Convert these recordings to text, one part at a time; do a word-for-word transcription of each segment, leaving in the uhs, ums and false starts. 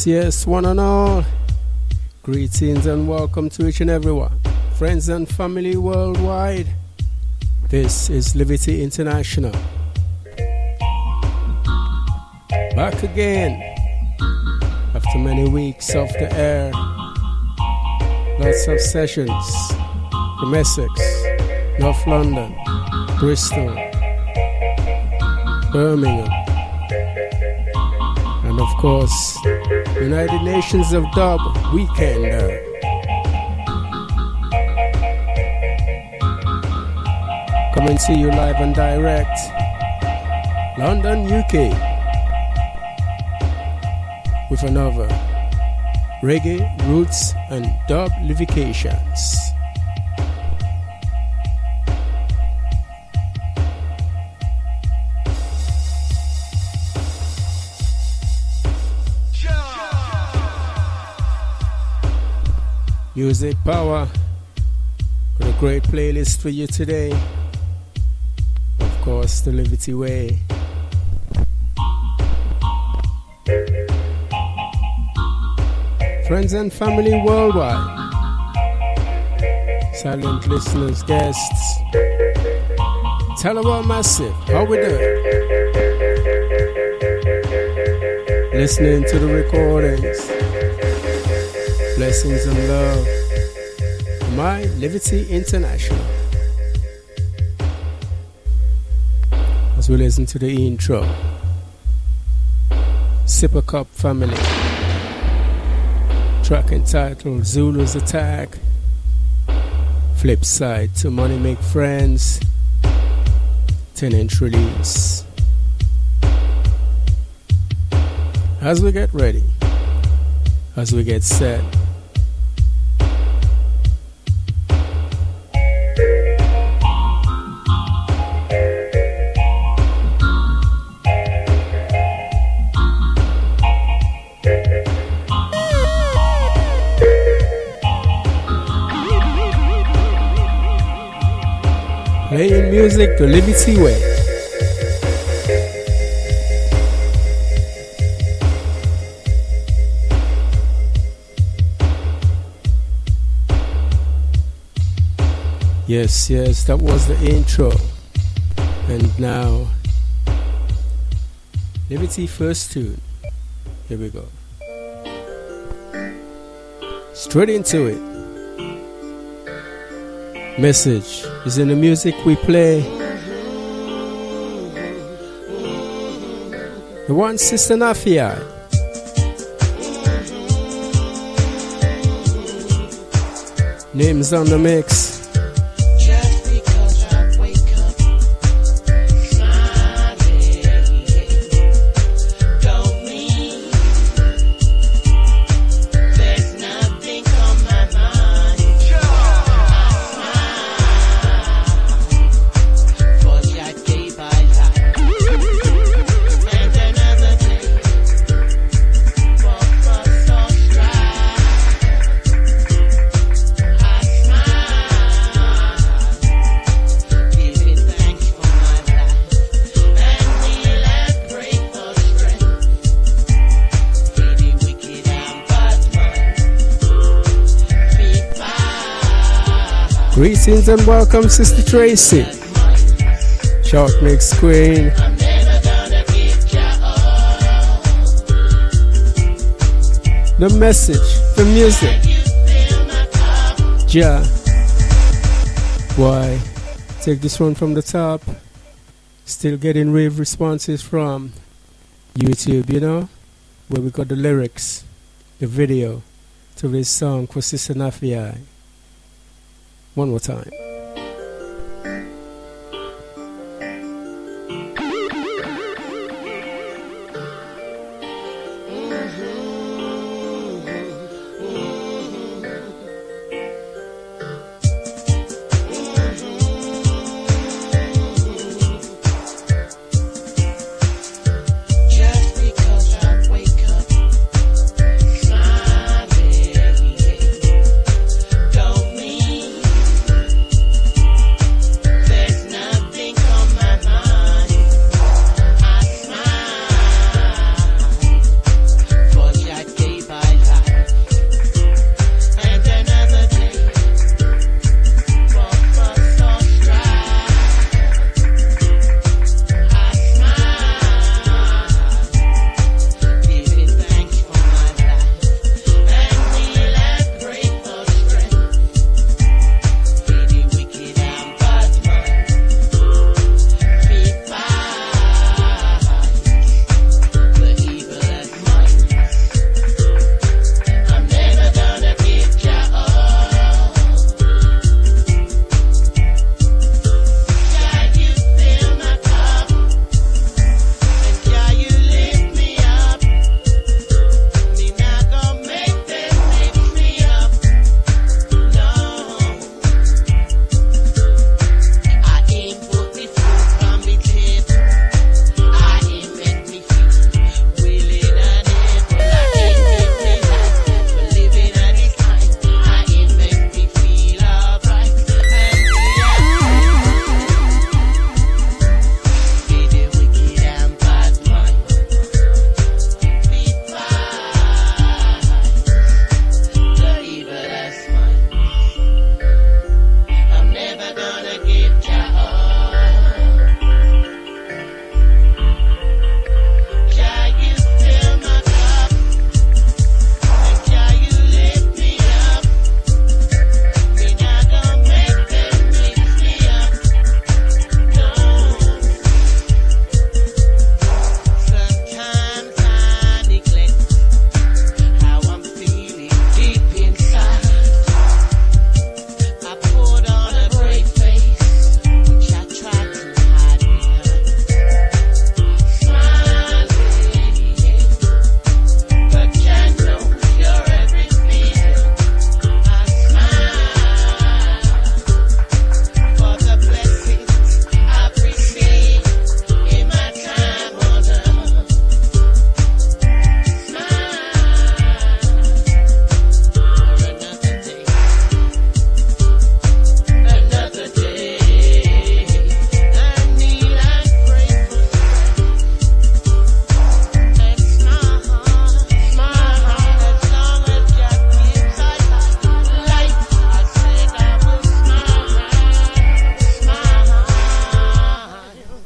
Yes, yes, one and all. Greetings and welcome to each and everyone, friends and family worldwide. This is Liberty International. Back again after many weeks off the air. Lots of sessions from Essex, North London, Bristol, Birmingham, and of course, United Nations of Dub weekend. Coming to you live and direct, London, U K, with another Reggae, Roots and Dub Livications. Music power. Got a great playlist for you today. Of course, the Liberty Way. Friends and family worldwide. Silent listeners, guests. Talawa Massive, how we doing? Listening to the recordings. Blessings and love. My Liberty International. As we listen to the intro. Sipper Cup family. Track entitled Zulu's Attack. Flip side to Money Make Friends. ten inch release. As we get ready. As we get set. Playing music the Liberty Way. Yes, yes, that was the intro. And now, Liberty first tune. Here we go. Straight into it. Message is in the music we play. The one Sister Nafia. Names on the mix. Greetings and welcome, Sister Tracy. Short Mix Queen. The message, the music. Ja. Why? Take this one from the top. Still getting rave responses from YouTube, you know, where we got the lyrics, the video to this song for Sister Nafia. One more time.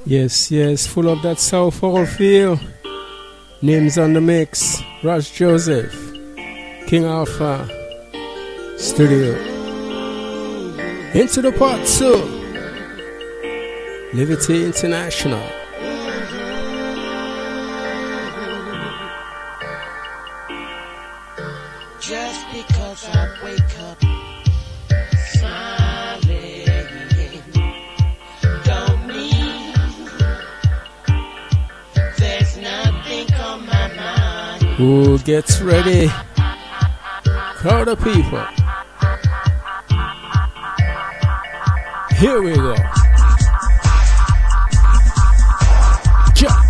Yes, yes, full of that soulful feel. Names on the mix. Rush Joseph, King Alpha, Studio. Into the part two. Liberty International. Just because I wake up smiling don't mean there's nothing on my mind. Who gets ready? Crowd of people. Here we go. Jump.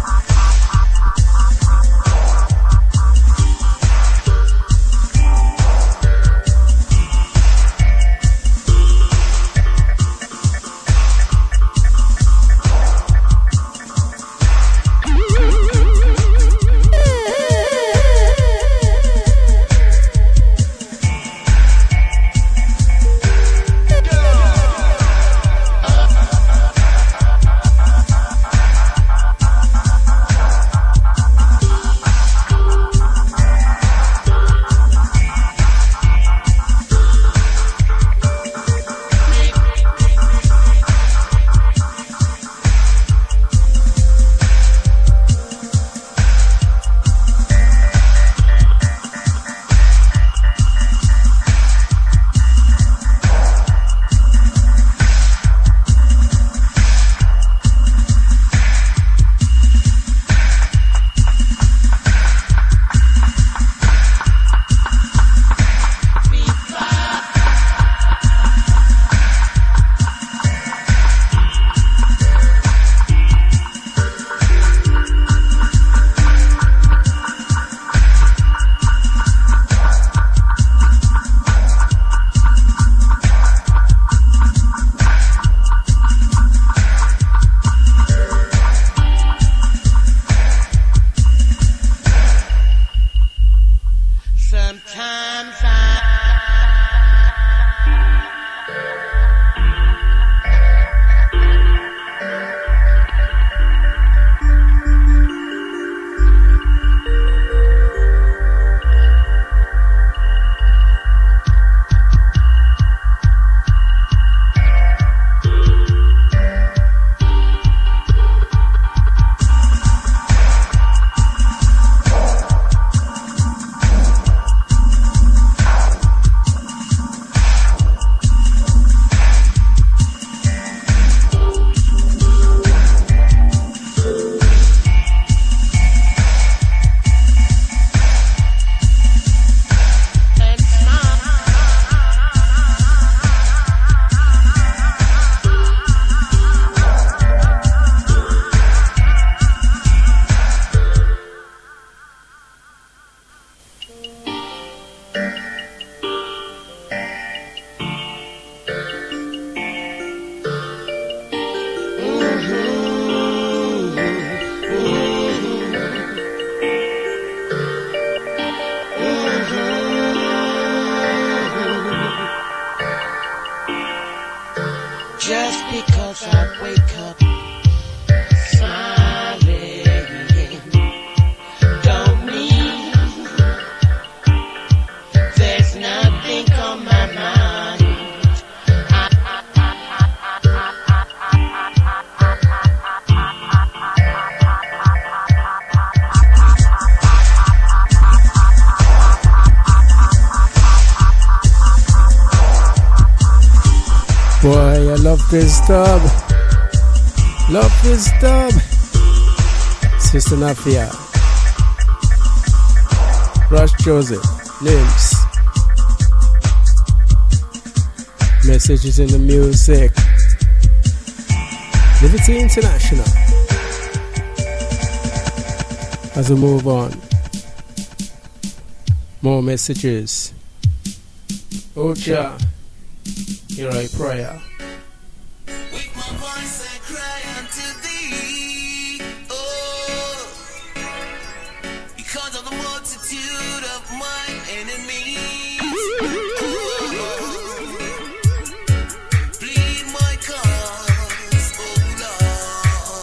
Just because I wake up smiling don't mean there's nothing on my mind. Boy, I love this dub. Love this dub. Sister Nafia. Rush Joseph. Names. Messages in the music. Liberty International. As we move on. More messages. Ocha. Hear I prayer. With my voice I cry unto thee, oh, because of the multitude of my enemies. Oh, plead my cause, oh Lord.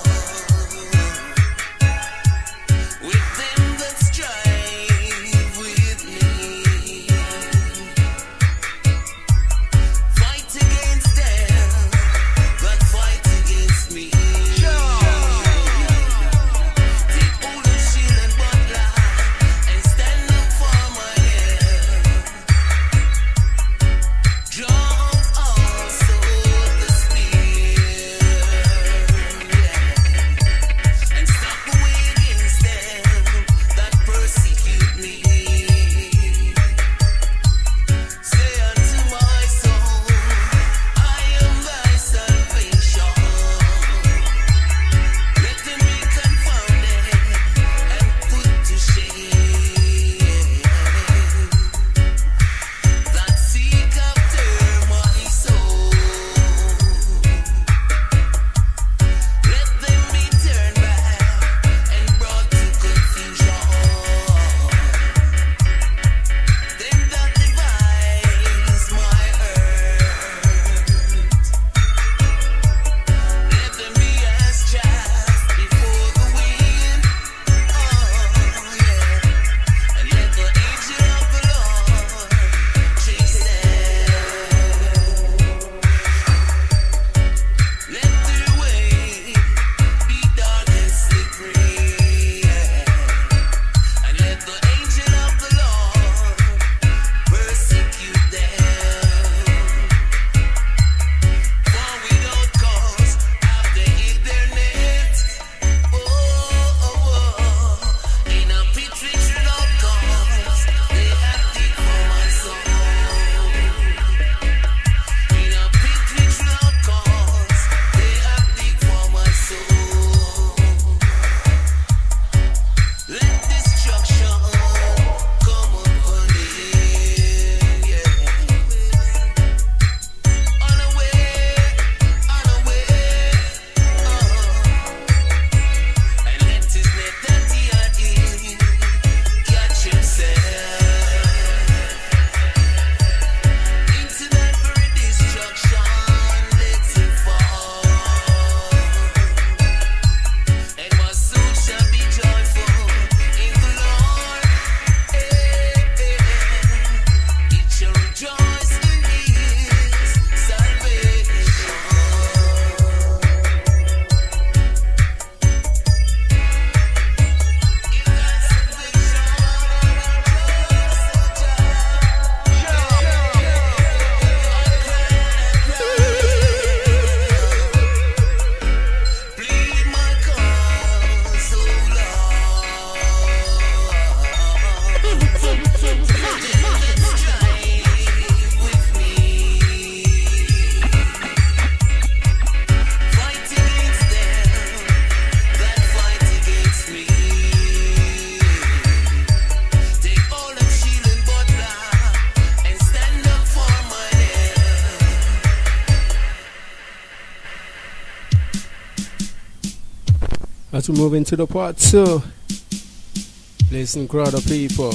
As we move into the part two, listen, crowd of people.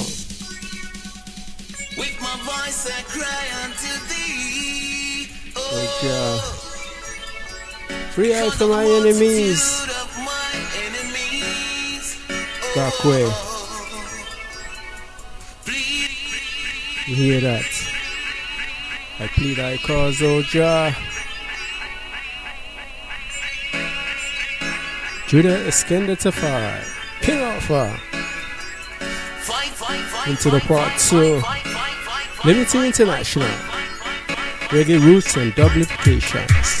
With my voice I cry unto thee. Oh, yeah. Free out from my enemies. Back way. You hear that? I plead thy cause, O Jah. Judah Iskender Tafari, King Alpha. Into the part two. Liberty International. Reggae roots and duplications.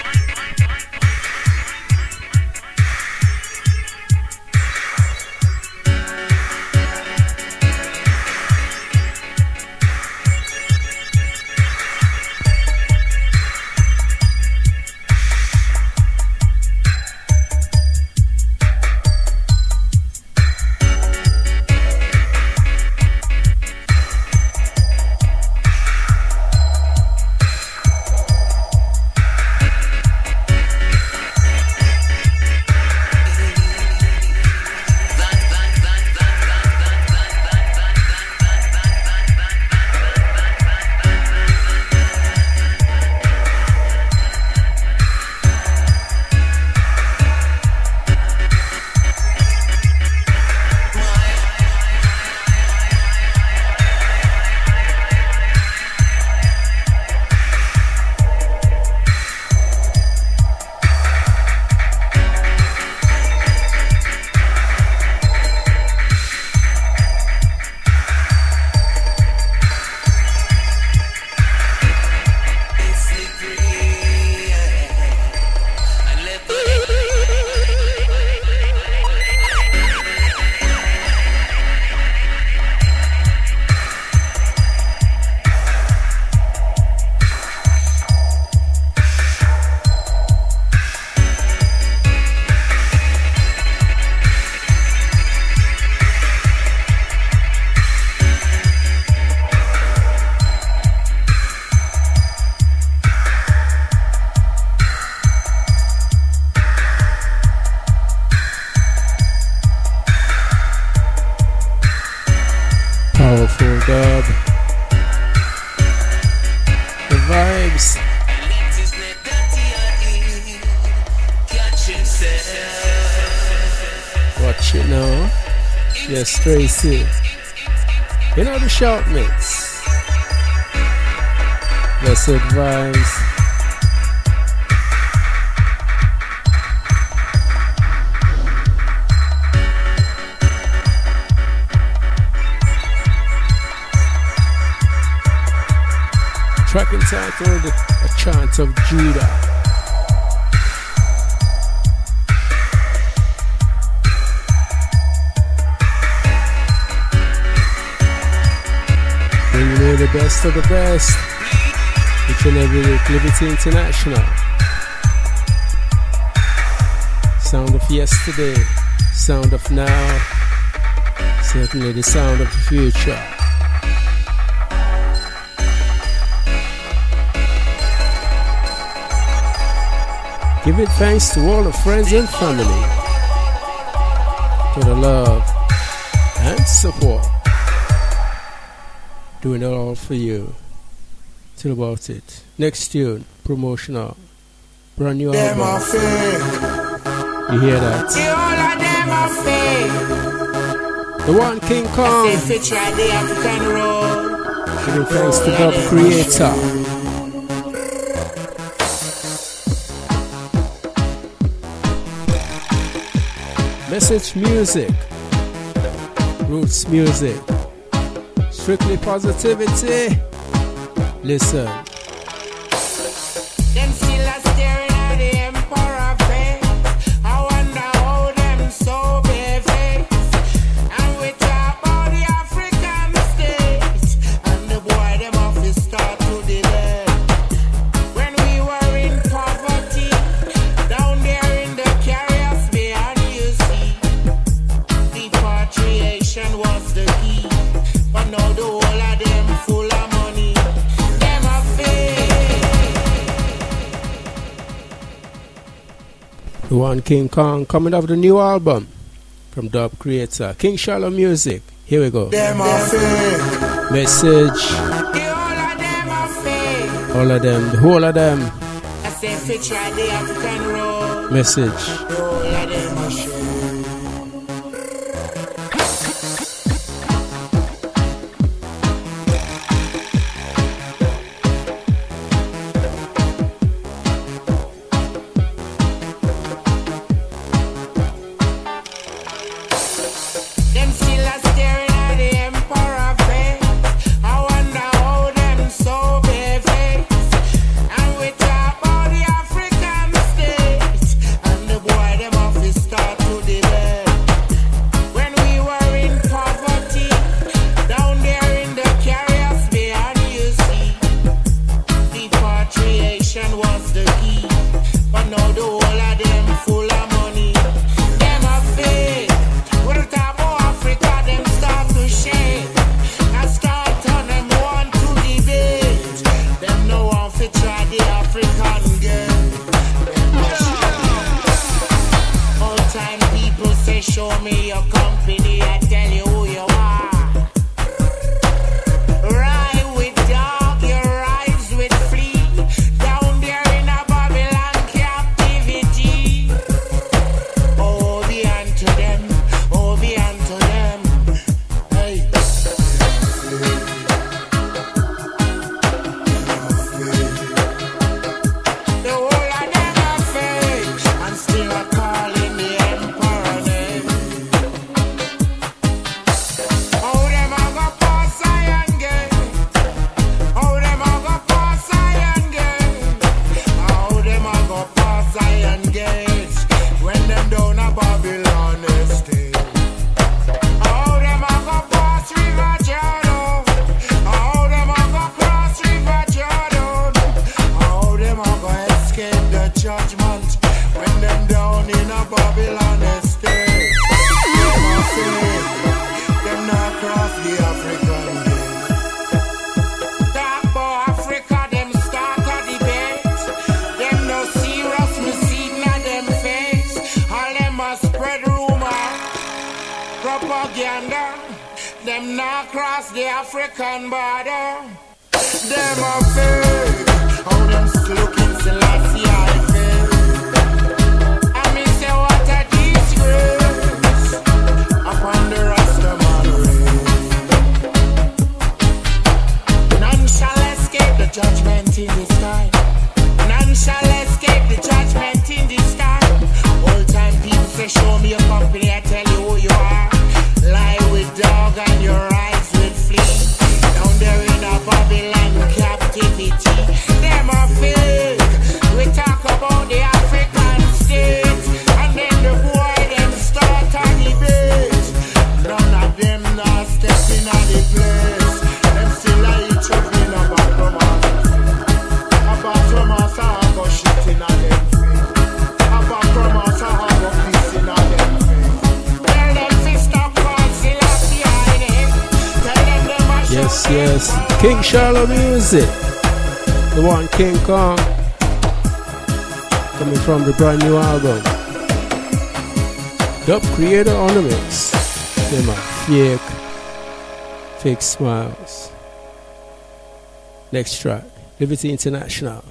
Powerful dub. The vibes. Watch it now. Yes, Tracy. You know the shout mix. Blessed vibes. Track entitled A Chant of Judah. Bringing you the best of the best. Each and every week, Liberty International. Sound of yesterday, sound of now, certainly the sound of the future. Give it thanks to all the friends and family for the love and support. Doing it all for you. Till about it. Next tune, promotional. Brand new album. You hear that? The one King Kong. Giving thanks to God Creator. Message music, roots music, strictly positivity. Listen. Them still are staring at the emperor face. I wonder how them so bare-faced. And we talk about the African states. And the boy them off the start to delay. When we were in poverty, down there in the Caribbean, beyond you see, repatriation was the key. But now the whole of them full of money. Them a fake. The one King Kong coming off the new album from Dub Creator, King Shallow Music. Here we go. Them are fake. Message. The whole of them are fake. All of them, the whole of them. I say fit try the African road. Message. The whole of them are fake. Them still are staring at the emperor face. I wonder how them so bare-faced. And we talk about the African states. And the boy them off his start to debate. When we were in poverty, down there in the carriers beyond you see, repatriation was the key. But now the whole of them full of money. Them are fake. When the top of Africa, them start to shake. And start on them want to debate. Them no one fit try the African game. All time people say, show me your company, I tell you who you are. Ride with dog, you rise with flea. Down there in a Babylon captivity. Oh, be unto them, oh, be unto them. Hey. The whole of them are fake, and still are calling the emperor name. Oh, them a go pass Zion Gate. Oh, them a go pass Zion Gate. Oh, them a go pass Zion Gate. When them down a Babylon estate. Oh, them a go pass River Jordan. Oh, them a go cross River Jordan. Oh, them a go escape the judgment. When them down in a Babylon estate. Them a fake. Them not cross the African gate. Talk about Africa, them start a debate. Them no serious, me see na them face. All them a spread rumor, propaganda. Them not cross the African border. Them a fake. How them looking Selassie I fake. I me say what a disgrace upon the Rastaman race. None shall escape the judgment in this time. None shall escape the judgment in this time. All time people say, show me your company, I tell you who you are. Lie with dog and your eyes with flea. Down there in a Babylon captivity. Them are fake. We talk about the African states. And then the boy them start a debate. None of them not stepping on the place. Them still are each other in a background. A background, I go shit in a them face. A background, I go piss in a them face. Tell them to stop calling Selassie I name. Tell them them a show Yes, them yes. power. King Shallow Music. The one King Kong. Coming from the brand new album. Dub Creator on the mix. Them are fake. Fake smiles. Next track. Liberty International.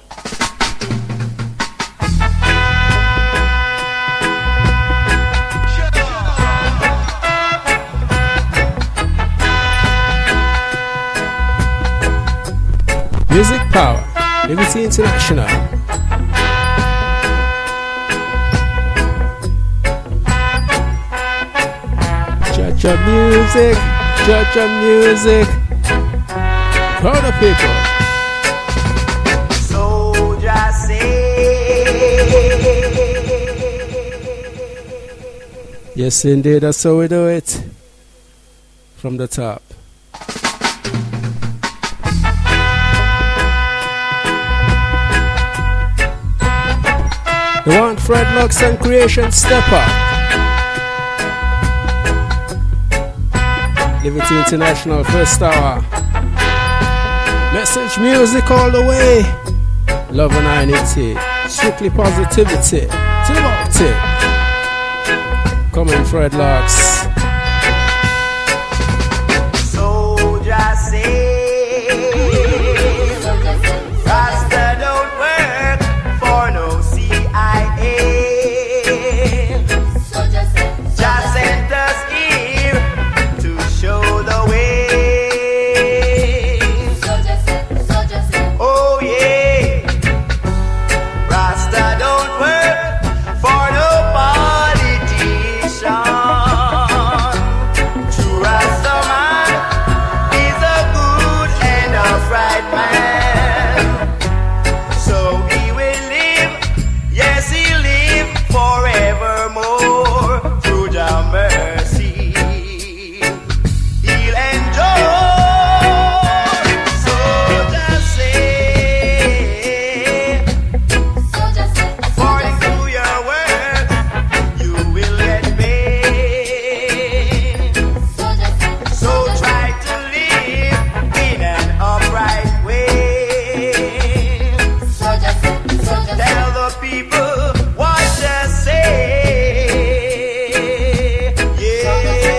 Music Power. Liberty International. Jaja Music. Jaja Music. Crowd of people. Soldier say, Yes, indeed, that's how we do it. From the top. The one Fred Lux and Creation Step Up. Liberty International first hour. Message music all the way. Love and unity. Strictly positivity. Tip. Coming Fredlocks. Soldier say, Rasta don't work for no C I A. Just sent us here to show the way. Oh yeah, Rasta don't work for no politician. True Rasta man is a good and upright man. So he will live, yes he'll live forevermore. Through Jah mercy, he'll enjoy. So just say, according to your work, you will get paid. So try to live in an upright way. Tell the people what you say. Yeah.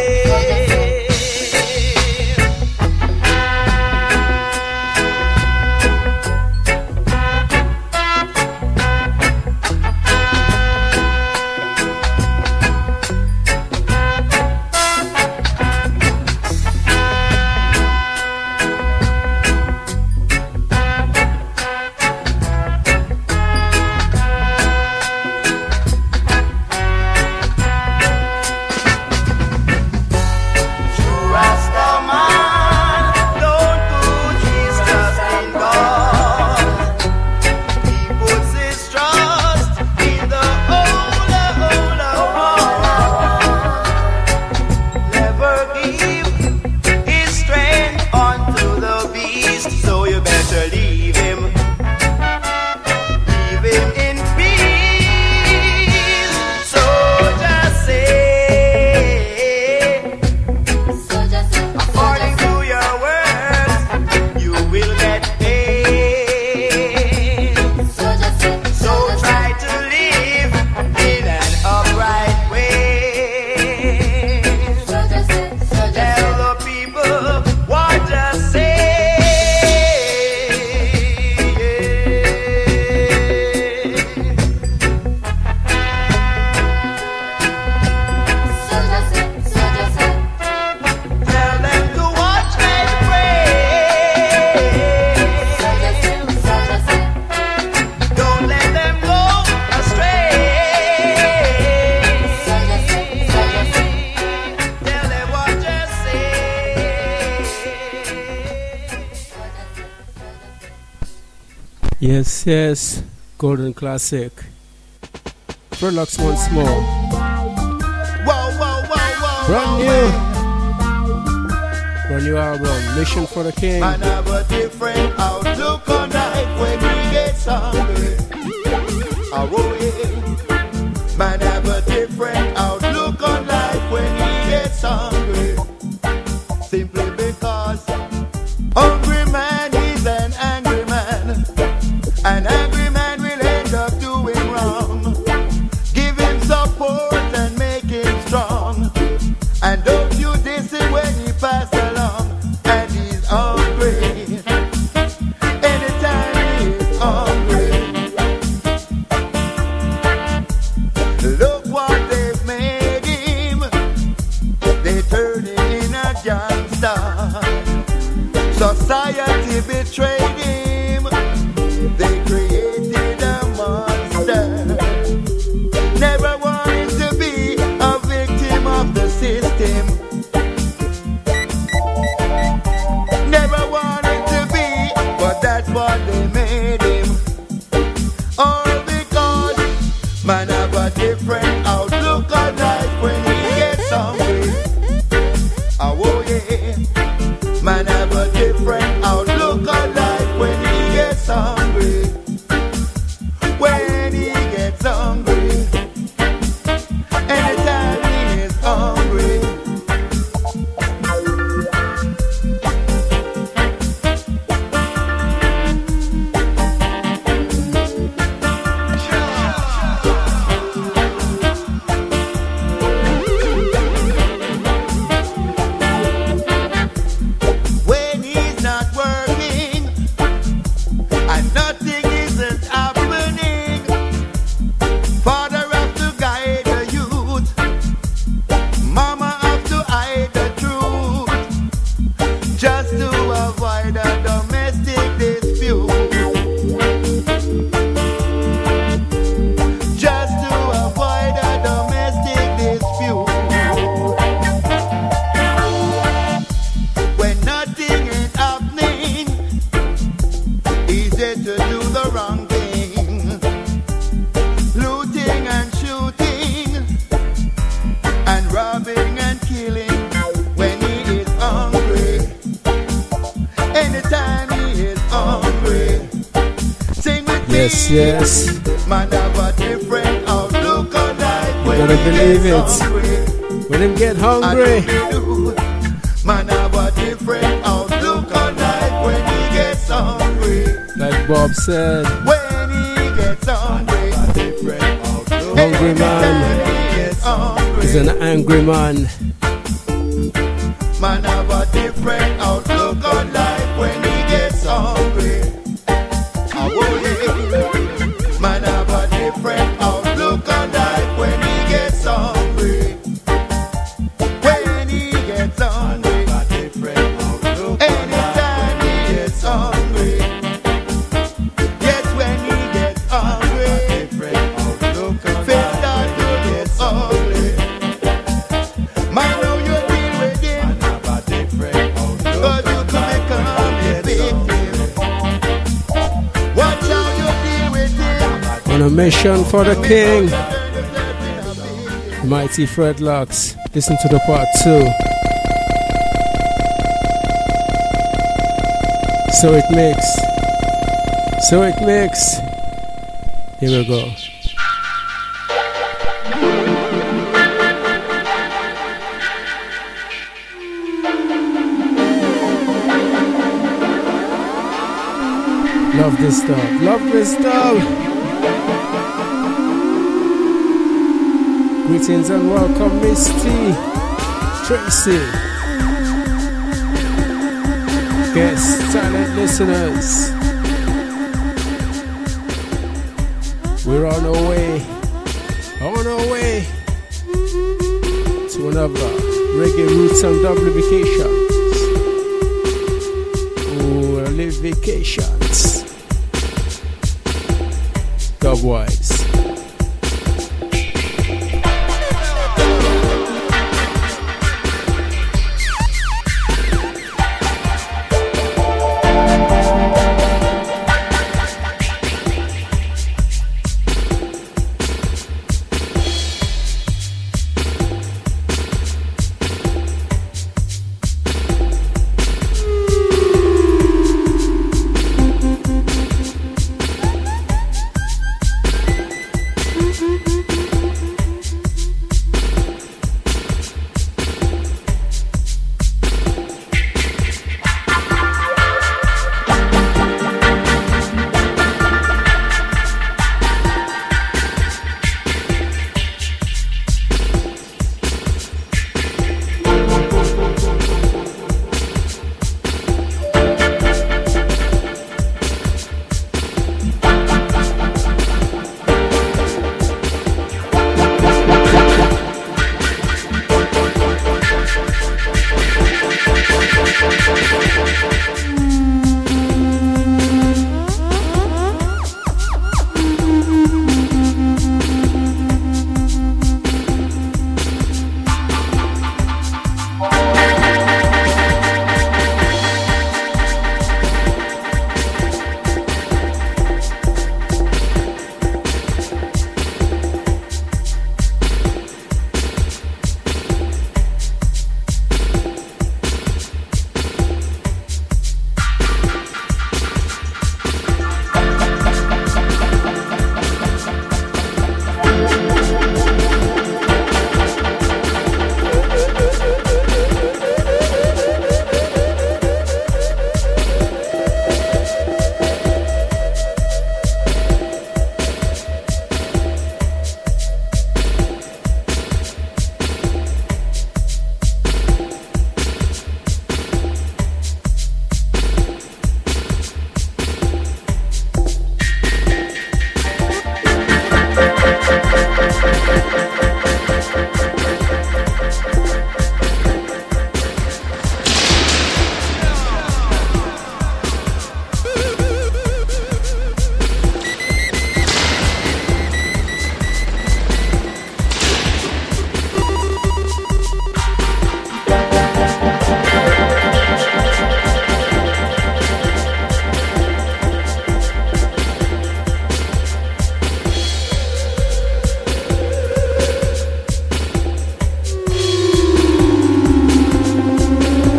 Rasta man don't put his trust in God. He puts his trust in the Ola Ola one. Never give his strength unto the beast, so you better leave him. Leave him in peace. So just say, according to your words, you will get paid. So try to live in an upright way. Tell the people what to say. Tell them to watch and pray. Don't let them go astray. Tell them what to say. Yes, yes. Golden Classic. Fredlocks once more. Whoa, whoa, whoa, whoa, Brand whoa, new. Brand new album. Mission for the King. Man have a different outlook on life when he gets hungry. Oh, yeah. Man have a different outlook on life when he gets hungry. Simply because hungry man is an angry man. An angry man will end up doing wrong. Give him support and make him strong. And don't you diss him when he pass along. And he's hungry. Anytime he's hungry. Look what they've made him. They turn him in a gangster. Society betrayed him. They created a monster. Never wanted to be a victim of the system. Never wanted to be, but that's what they made him. All because man have a different outlook on life when he gets hungry. Oh yeah, man have a different outlook on life when he gets hungry. When he gets hungry, anytime he is hungry. Yes, yes. Man have a different outlook on life. You When gotta he believe gets it. hungry. When him get I hungry. do. Man have a different outlook on life when he gets hungry. Like Bob said, When he gets hungry, a different outlook. hungry man He gets hungry. is an angry man. Man have a different outlook on life when he gets hungry. Oh, yeah. Man have a different outlook on life when he gets hungry. When he gets hungry, a different outlook. Anytime he gets hungry. Yes, when he gets hungry, a different outlook on life. Start to get ugly. Man, how you deal with it? Man have a different outlook. Cause you could become a victim. Watch how you deal with it. On a mission for the king. Mighty Fredlocks. Listen to the part two. So it makes. So it makes. Here we go. Love this stuff. Love this stuff. Greetings and welcome, Miss T, Tracy, guest talent listeners. We're on our way, on our way to another reggae roots and double vacations. Oh, live vacations. Dubwise.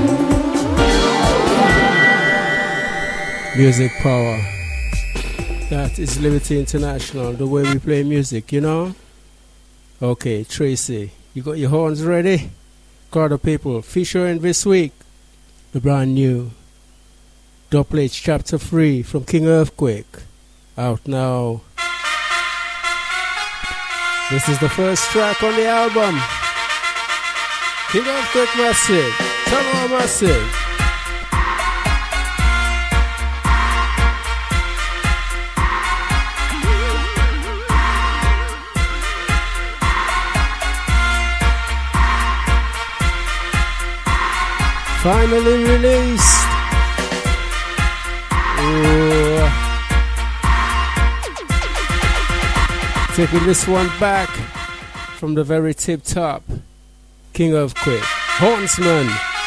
Music power. That is Liberty International, the way we play music, you know? Okay, Tracy, you got your horns ready? Carter people, featuring this week, the brand new Double H Chapter three from King Earthquake, out now. This is the first track on the album. King Earthquake Massive, Tunnel Massive. Finally released. Ooh. Taking this one back from the very tip top. King Earthquake, Hornsman.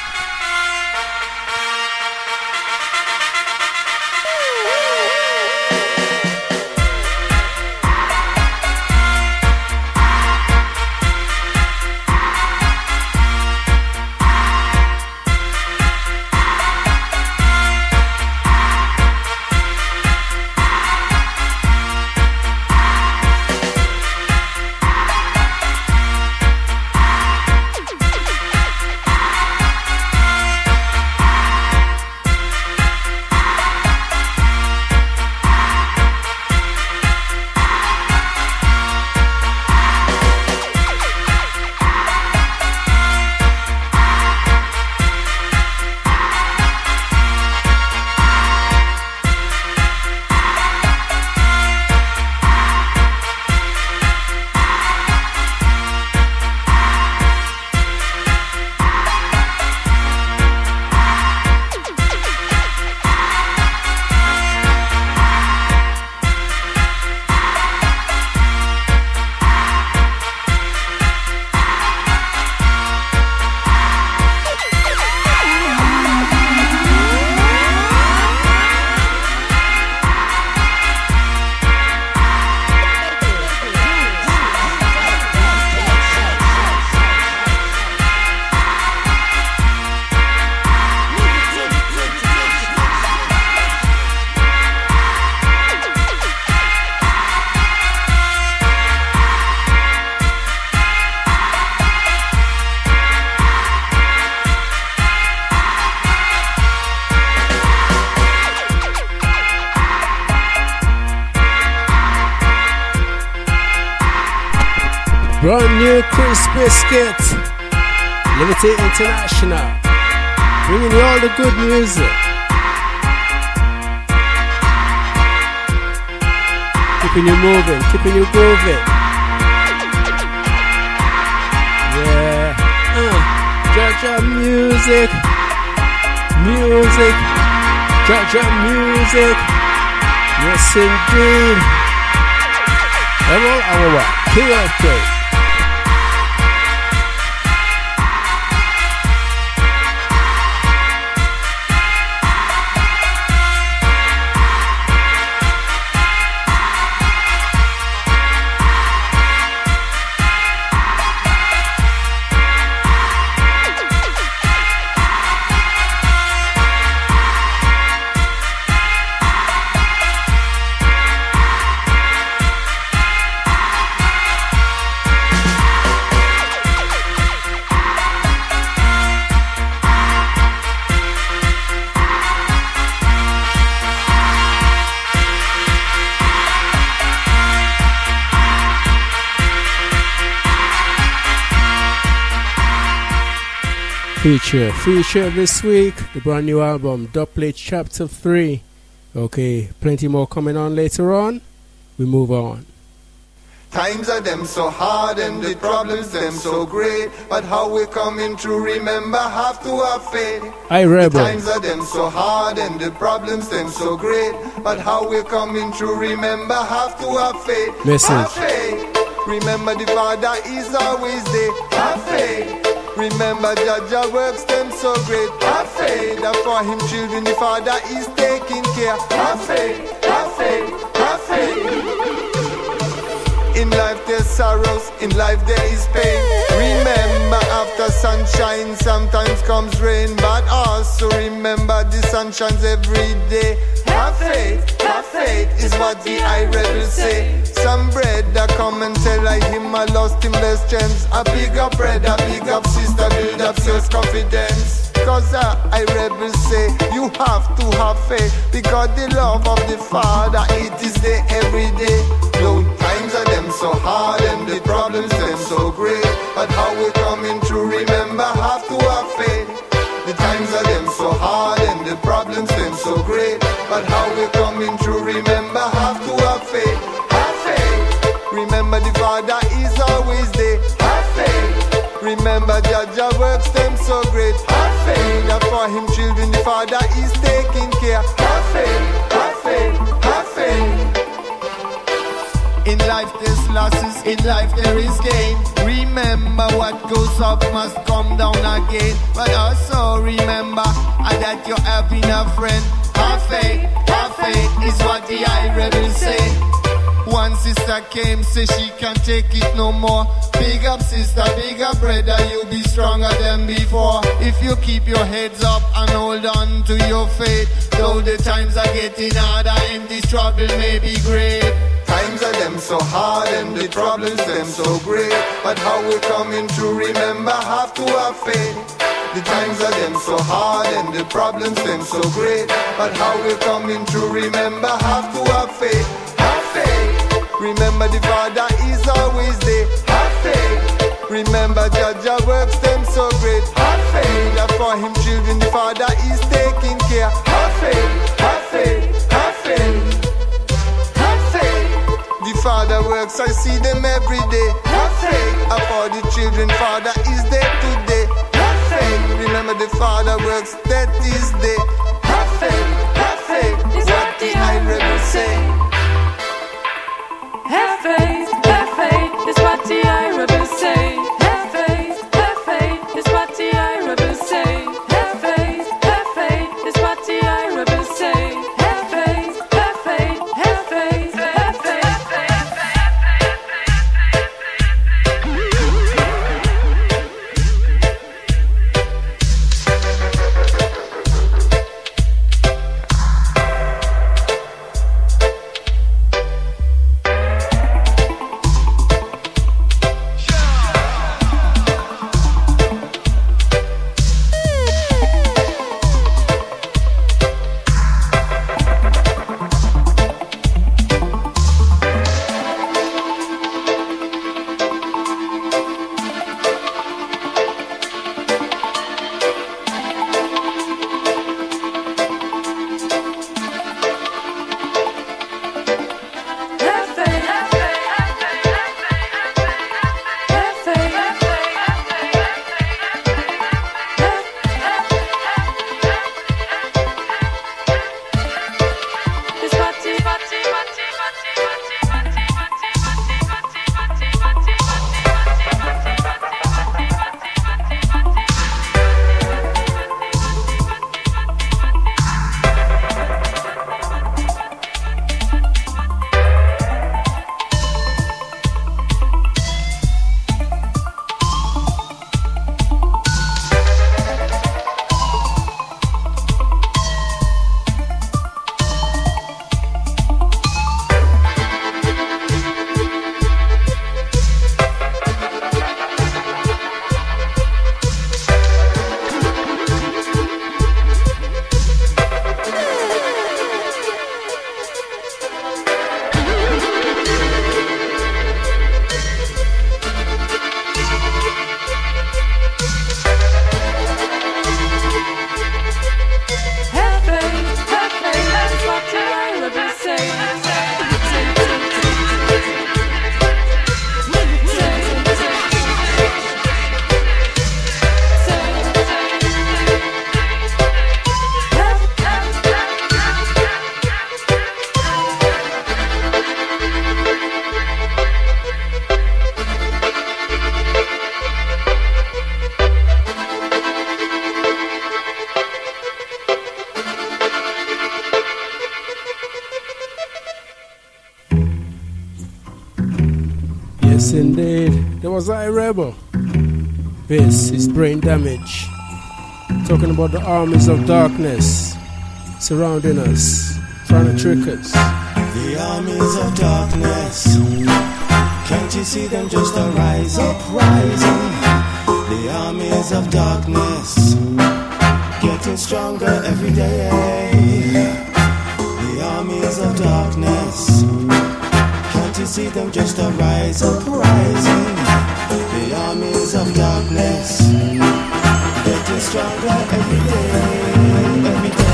Brand new Crisp Biscuit, Liberty International, bringing you all the good music. Keeping you moving, keeping you grooving. Yeah, uh, Jaja music, music, Jaja music. Yes indeed. Emerald Hour, King Earthquake. Feature, feature this week, the brand new album, Double H Chapter three. Okay, plenty more coming on later on. We move on. Times are them so hard and the problems them so great, but how we coming to remember have to have faith. I rebel. Times are them so hard and the problems them so great, but how we coming to remember have to have faith. Message. Have faith. Remember the Father is always there. Have faith. Remember Jaja works them so great. Have faith that for him children the Father is taking care. Have faith, have faith, have faith. In life there's sorrows, in life there is pain. Remember after sunshine sometimes comes rain, but also remember the sun shines every day. Have faith, have faith is what the I rebel say. Some bread that come and tell like him I lost him best chance. A big up brother, big up sister, build up self-confidence. Cause uh, I rebel say you have to have faith, because the love of the Father it is there every day. Though times are them so hard and the problems them so great, but how we coming to remember have to have faith. The times are them so hard and the problems them so great, but how we coming to remember have to have faith. Have faith. Remember the Father is always there. Have faith. Remember Jaja works them so great. Have faith. That for him children the Father is taking care. Have faith. Have faith. Have faith. In life there's losses, in life there is gain. Remember what goes up must come down again. But also remember uh, that you're having a friend. Have faith, have faith is what the I rebel say. One sister came, say she can't take it no more. Big up sister, big up brother, you'll be stronger than before. If you keep your heads up and hold on to your faith, though the times are getting harder and the struggle may be great. Times are them so hard and the problems them so great, but how we coming to remember have to have faith. The times are them so hard and the problems them so great, but how we coming to remember have to have faith. Have faith. Remember the Father is always there. Have faith. Remember Jaja works them so great. Have faith. That for him children the Father is taking care. Have faith. Have faith. Have faith. The Father works, I see them every day. Have faith. And for the children, Father is there today. Have faith. Remember the Father works, that is there. Have faith. Have faith. Is what the I rebel say. Have faith. Have faith. Is what the I rebel say. Have faith. Have faith. Is what the I rebel say. Have faith. Have faith. Is what the I rebel say. Have faith. Have faith. Have faith. Have faith. Yes, indeed. There was I Rebel. This is Brain Damage. Talking about the armies of darkness surrounding us, trying to trick us. The armies of darkness, can't you see them just arise up, rising? The armies of darkness, getting stronger every day. The armies of darkness, can't you see them just arise up, rising? The armies of darkness, getting stronger every day, every day.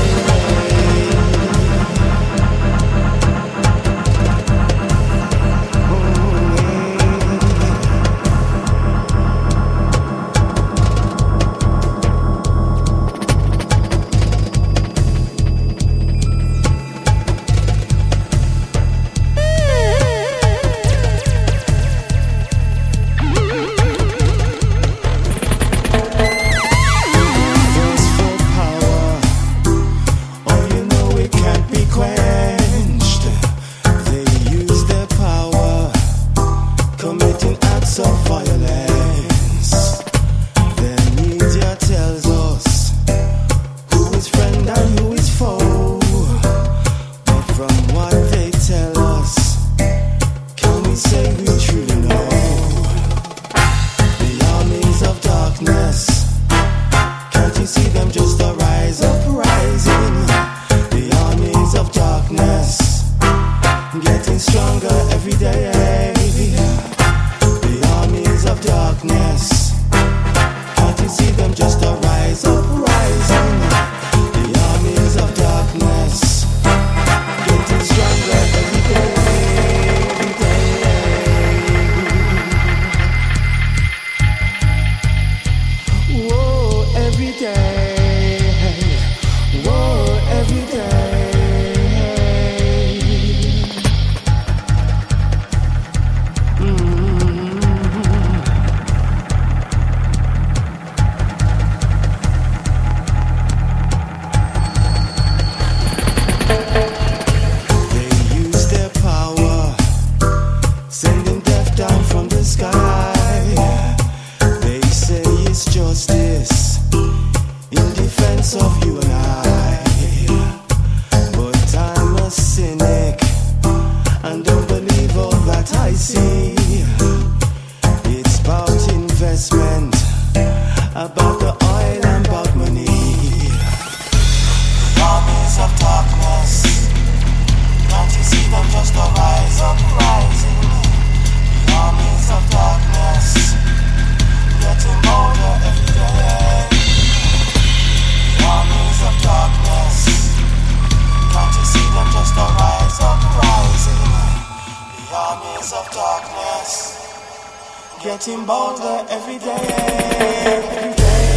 Getting bolder every day, every day.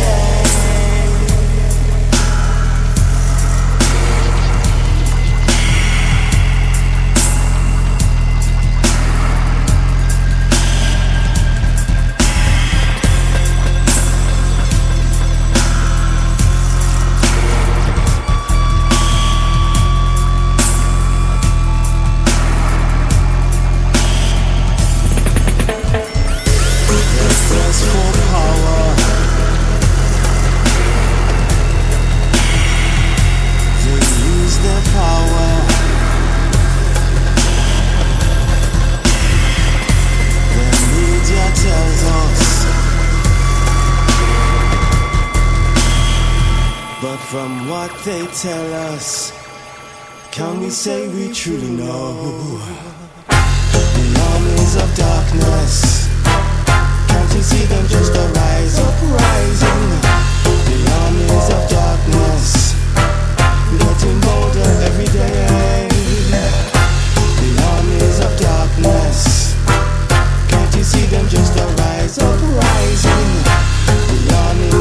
From what they tell us, can we say we truly know? The armies of darkness, can't you see them just arise up, rising?